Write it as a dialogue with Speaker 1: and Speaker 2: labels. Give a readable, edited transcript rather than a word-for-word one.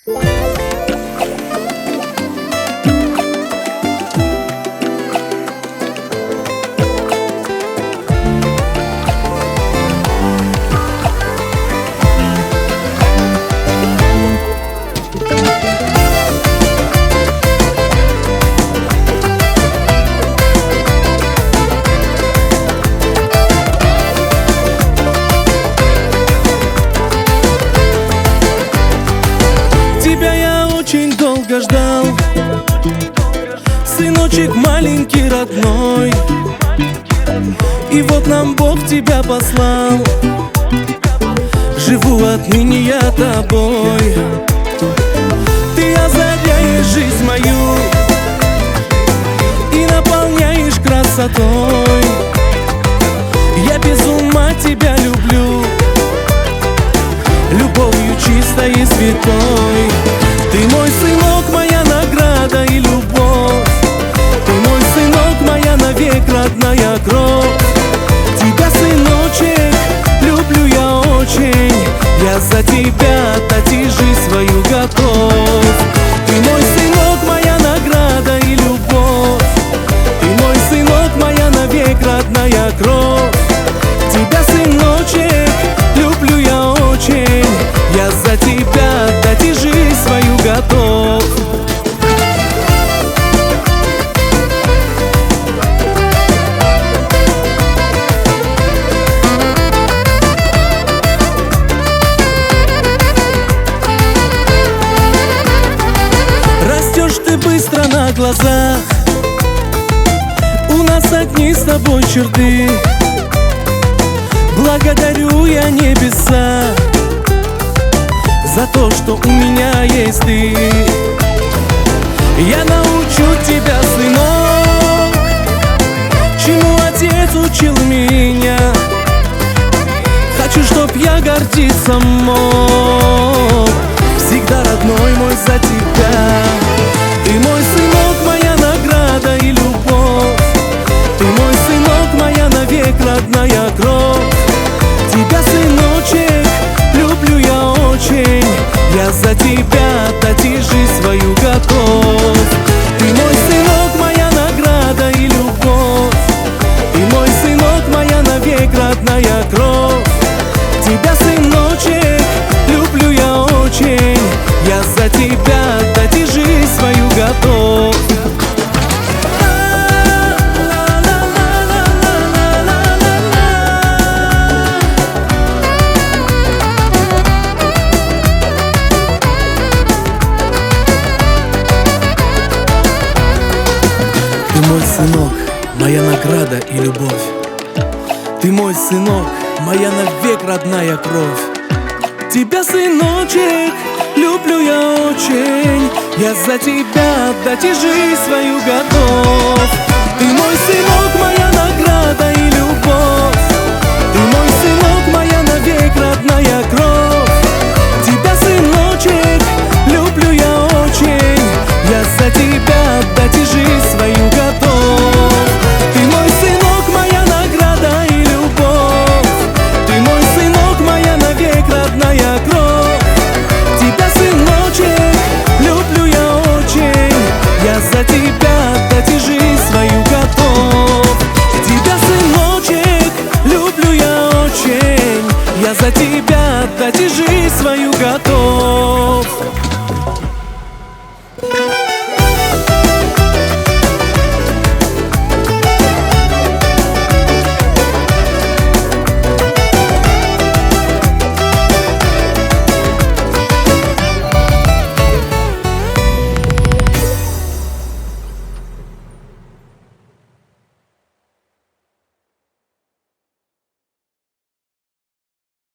Speaker 1: Тебя я очень долго ждал, сыночек маленький родной. И вот нам Бог тебя послал, живу отныне я тобой. Ты озаряешь жизнь мою и наполняешь красотой. Я без ума тебя люблю, любовью чистой и святой. Ты мой сынок, моя награда и любовь. Ты мой сынок, моя навек родная кровь. Тебя, сыночек, люблю я очень. Я за тебя отдать и жизнь свою готов. Ты мой сынок, моя награда и любовь. Ты мой сынок, моя навек родная кровь. Тебя, сыночек, люблю я очень. Я за тебя отдать и жизнь свою готов. Растешь ты быстро на глазах, у нас одни с тобой черты. Благодарю я небеса за то, что у меня есть ты. Я научу тебя, сынок, чему отец учил меня. Хочу, чтоб я гордиться мог всегда, родной мой, за тебя. Ты мой сынок, моя награда и любовь. Ты мой сынок, моя навек родная кровь. Тебя, сыночек, люблю я очень. Я за тебя отдать и жизнь свою готов. Ты мой сынок, моя награда и любовь. Ты мой сынок, моя навек родная кровь. Тебя, сыночек, люблю я очень. Я за тебя отдать и жизнь свою готов. Ты мой сынок, моя награда и любовь. Ты мой сынок, моя навек родная кровь. Тебя, сыночек, люблю я очень. Я за тебя отдать и жизнь свою готов. Ты мой сынок, моя награда и любовь.